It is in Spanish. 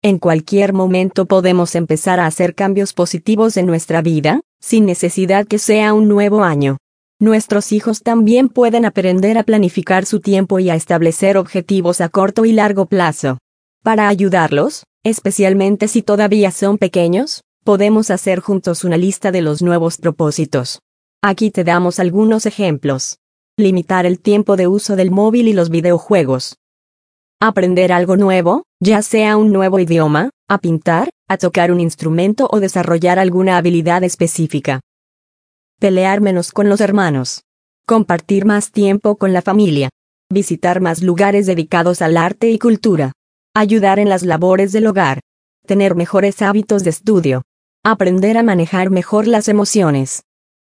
En cualquier momento podemos empezar a hacer cambios positivos en nuestra vida, sin necesidad que sea un nuevo año. Nuestros hijos también pueden aprender a planificar su tiempo y a establecer objetivos a corto y largo plazo. Para ayudarlos, especialmente si todavía son pequeños, podemos hacer juntos una lista de los nuevos propósitos. Aquí te damos algunos ejemplos. Limitar el tiempo de uso del móvil y los videojuegos. Aprender algo nuevo, ya sea un nuevo idioma, a pintar, a tocar un instrumento o desarrollar alguna habilidad específica. Pelear menos con los hermanos. Compartir más tiempo con la familia. Visitar más lugares dedicados al arte y cultura. Ayudar en las labores del hogar. Tener mejores hábitos de estudio. Aprender a manejar mejor las emociones.